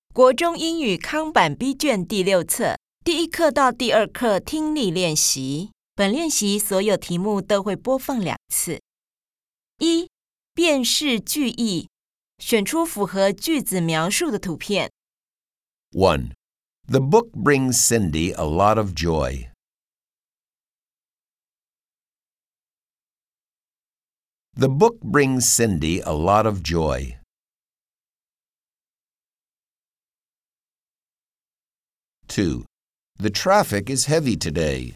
国中英语康版 B 卷第6册，第1课到第2课听力练习。本练习所有题目都会播放2次。1. 辨识句意，选出符合句子描述的图片。 1. The book brings Cindy a lot of joy. The book brings Cindy a lot of joy. 2. The traffic is heavy today.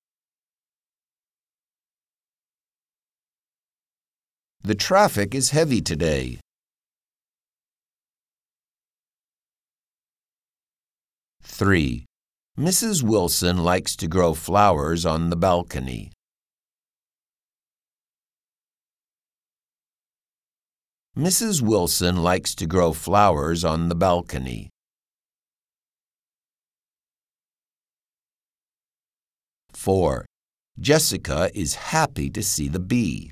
The traffic is heavy today. 3. Mrs. Wilson likes to grow flowers on the balcony. Mrs. Wilson likes to grow flowers on the balcony. 4. Jessica is happy to see the bee.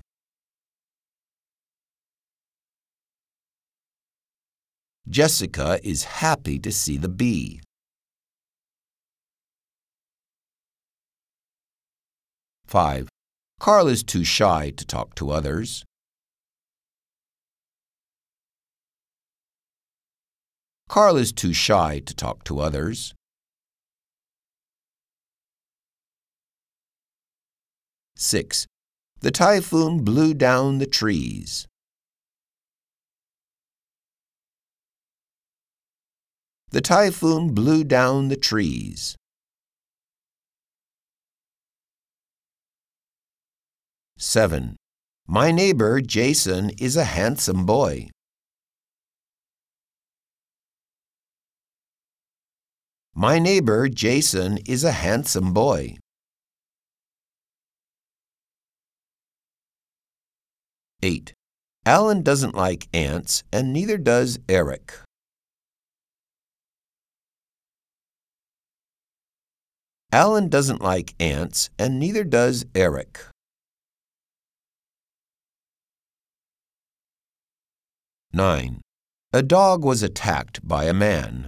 Jessica is happy to see the bee. 5. Carl is too shy to talk to others. Carl is too shy to talk to others. 6. The typhoon blew down the trees. The typhoon blew down the trees. 7. My neighbor Jason is a handsome boy. My neighbor Jason is a handsome boy. 8. Alan doesn't like ants, and neither does Eric. Alan doesn't like ants, and neither does Eric. 9. A dog was attacked by a man.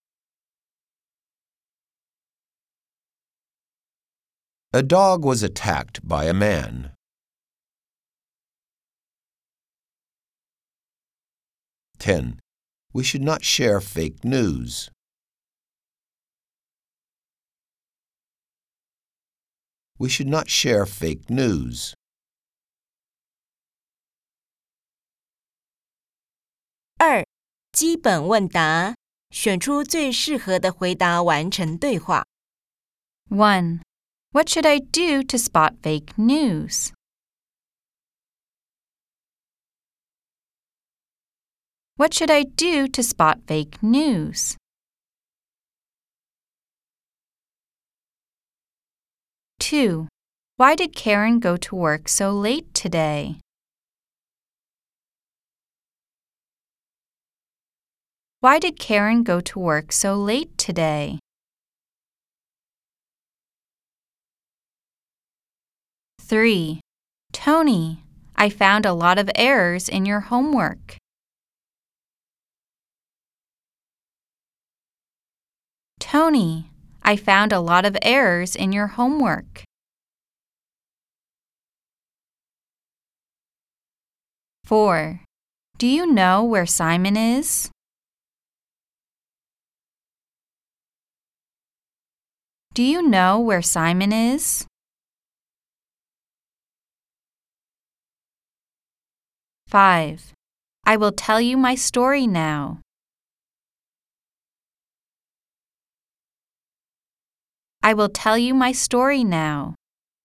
A dog was attacked by a man. 10. We should not share fake news. We should not share fake news. 2. 基本问答，选出最适合的回答完成对话。 1. What should I do to spot fake news? What should I do to spot fake news? 2. Why did Karen go to work so late today? Why did Karen go to work so late today? 3. Tony, I found a lot of errors in your homework. Tony, I found a lot of errors in your homework. 4. Do you know where Simon is? Do you know where Simon is? 5. I will tell you my story now. I will tell you my story now.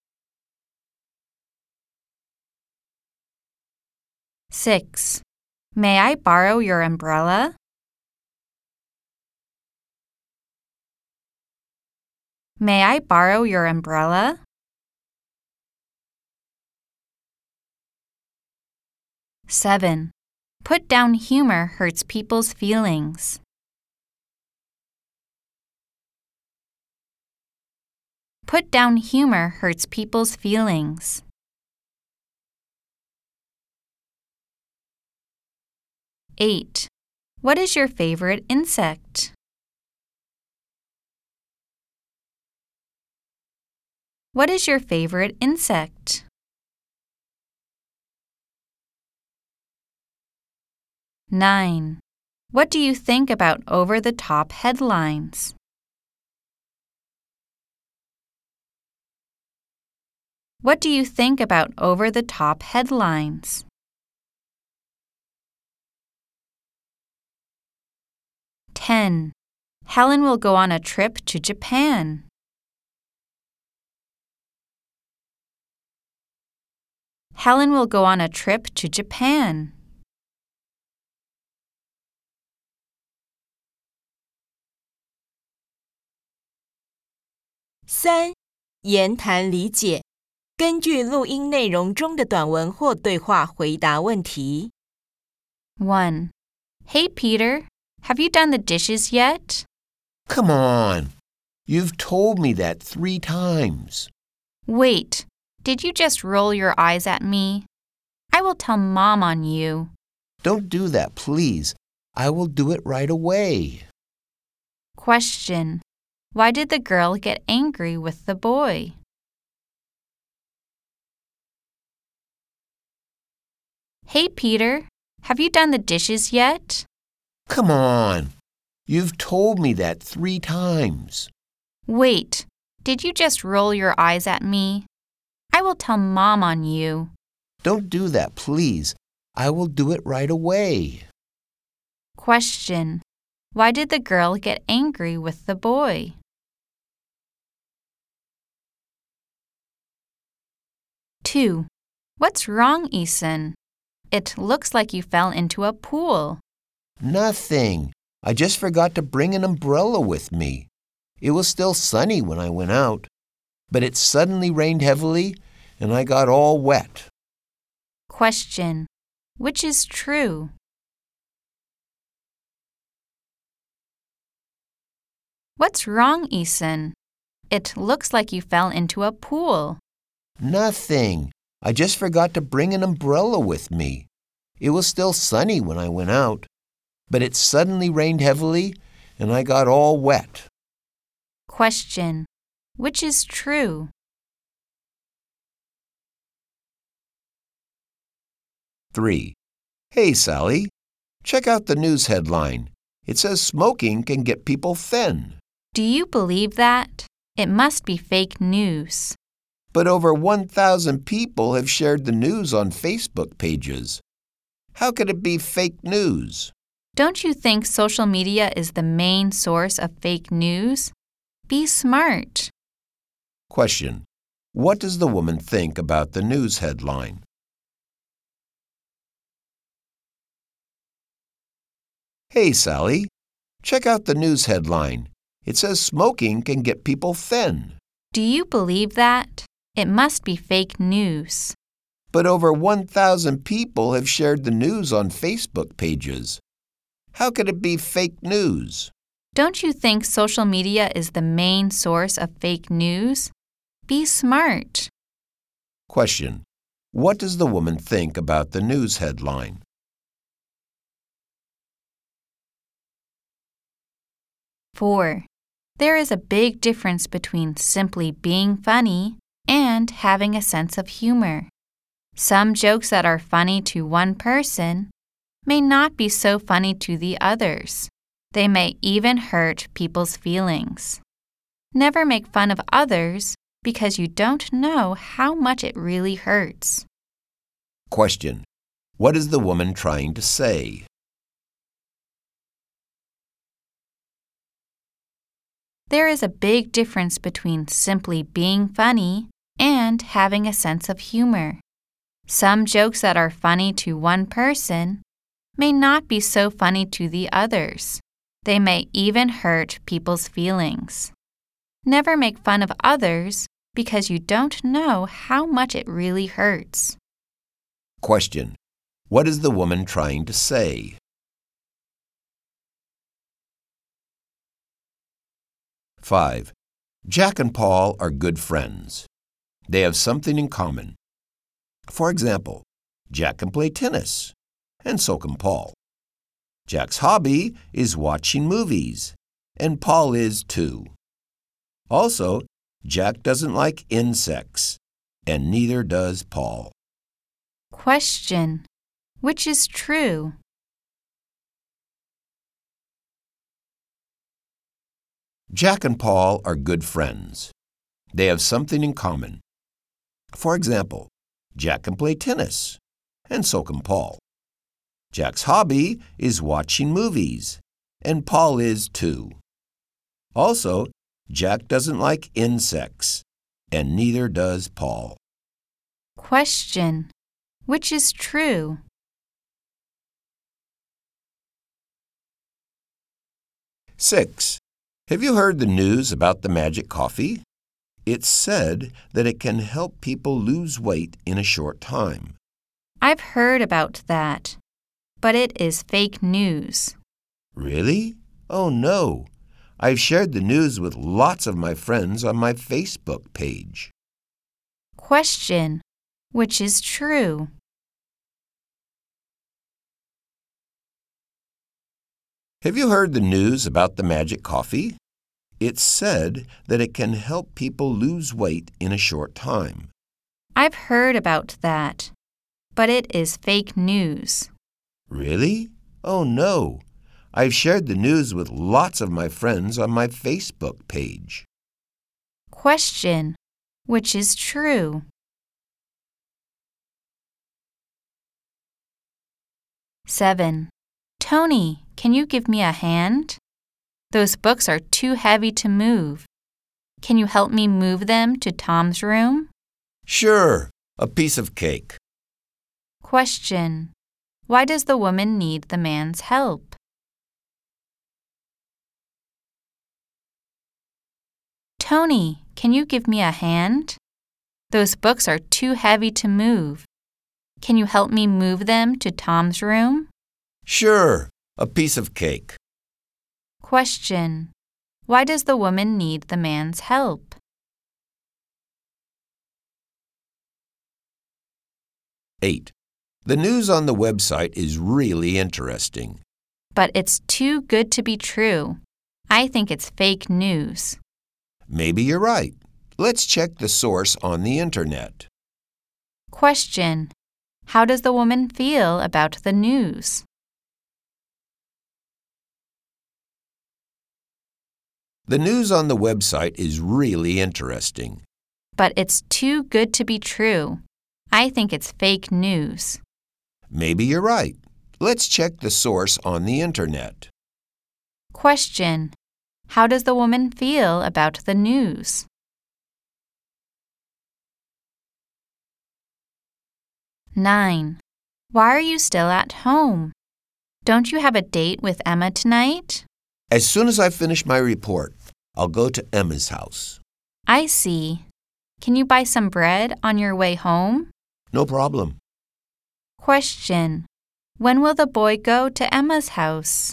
6. May I borrow your umbrella? May I borrow your umbrella? 7. Put down humor hurts people's feelings. Put down humor hurts people's feelings. 8. What is your favorite insect? What is your favorite insect? 9. What do you think about over-the-top headlines? What do you think about over-the-top headlines? 10. Helen will go on a trip to Japan. Helen will go on a trip to Japan. 3. 言谈理解，根据录音内容中的短文或对话回答问题。 1. Hey Peter, have you done the dishes yet? Come on. You've told me that 3 times. Wait, did you just roll your eyes at me? I will tell Mom on you. Don't do that, please. I will do it right away. Question. Why did the girl get angry with the boy? Hey Peter, have you done the dishes yet? Come on. You've told me that 3 times. Wait, did you just roll your eyes at me? I will tell Mom on you. Don't do that, please. I will do it right away. Question. Why did the girl get angry with the boy? Two. What's wrong, Ethan? It looks like you fell into a pool. Nothing. I just forgot to bring an umbrella with me. It was still sunny when I went out, but it suddenly rained heavily and I got all wet. Question. Which is true? What's wrong, Ethan? It looks like you fell into a pool. Nothing. I just forgot to bring an umbrella with me. It was still sunny when I went out, but it suddenly rained heavily and I got all wet. Question. Which is true? 3. Hey, Sally. Check out the news headline. It says smoking can get people thin. Do you believe that? It must be fake news. But over 1,000 people have shared the news on Facebook pages. How could it be fake news? Don't you think social media is the main source of fake news? Be smart. Question. What does the woman think about the news headline? Hey, Sally. Check out the news headline. It says smoking can get people thin. Do you believe that? It must be fake news. But over 1,000 people have shared the news on Facebook pages. How could it be fake news? Don't you think social media is the main source of fake news? Be smart. Question. What does the woman think about the news headline? Four. There is a big difference between simply being funny and having a sense of humor. Some jokes that are funny to one person may not be so funny to the others. They may even hurt people's feelings. Never make fun of others because you don't know how much it really hurts. Question. What is the woman trying to say? There is a big difference between simply being funny and having a sense of humor. Some jokes that are funny to one person may not be so funny to the others. They may even hurt people's feelings. Never make fun of others because you don't know how much it really hurts. Question. What is the woman trying to say? Five. Jack and Paul are good friends. They have something in common. For example, Jack can play tennis, and so can Paul. Jack's hobby is watching movies, and Paul is too. Also, Jack doesn't like insects, and neither does Paul. Question: which is true? Jack and Paul are good friends. They have something in common. For example, Jack can play tennis, and so can Paul. Jack's hobby is watching movies, and Paul is too. Also, Jack doesn't like insects, and neither does Paul. Question: which is true? Six. Have you heard the news about the magic coffee? It's said that it can help people lose weight in a short time. I've heard about that, but it is fake news. Really? Oh no. I've shared the news with lots of my friends on my Facebook page. Question: which is true? Have you heard the news about the magic coffee? It's said that it can help people lose weight in a short time. I've heard about that, but it is fake news. Really? Oh no. I've shared the news with lots of my friends on my Facebook page. Question: which is true? Seven. Tony, can you give me a hand? Those books are too heavy to move. Can you help me move them to Tom's room? Sure, a piece of cake. Question: why does the woman need the man's help? Tony, can you give me a hand? Those books are too heavy to move. Can you help me move them to Tom's room? Sure, a piece of cake. Question: why does the woman need the man's help? Eight. The news on the website is really interesting. But it's too good to be true. I think it's fake news. Maybe you're right. Let's check the source on the internet. Question: how does the woman feel about the news? The news on the website is really interesting. But it's too good to be true. I think it's fake news. Maybe you're right. Let's check the source on the internet. Question: how does the woman feel about the news? Nine. Why are you still at home? Don't you have a date with Emma tonight? As soon as I finish my report, I'll go to Emma's house. I see. Can you buy some bread on your way home? No problem. Question: when will the boy go to Emma's house?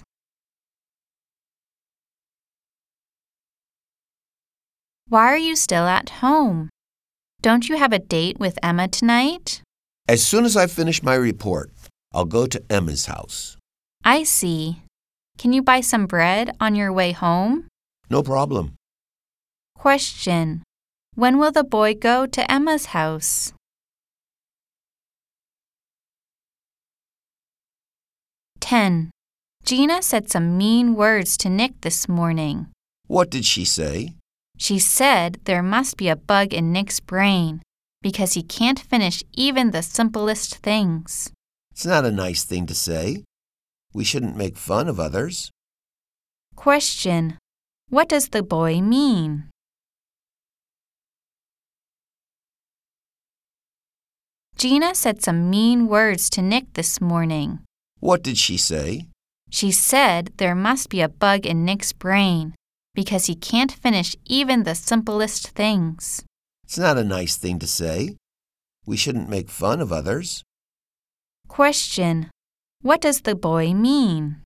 Why are you still at home? Don't you have a date with Emma tonight? As soon as I finish my report, I'll go to Emma's house. I see. Can you buy some bread on your way home? No problem. Question: when will the boy go to Emma's house? Ten. Gina said some mean words to Nick this morning. What did she say? She said there must be a bug in Nick's brain because he can't finish even the simplest things. It's not a nice thing to say. We shouldn't make fun of others. Question: what does the boy mean? Gina said some mean words to Nick this morning. What did she say? She said there must be a bug in Nick's brain because he can't finish even the simplest things. It's not a nice thing to say. We shouldn't make fun of others. Question: what does the boy mean?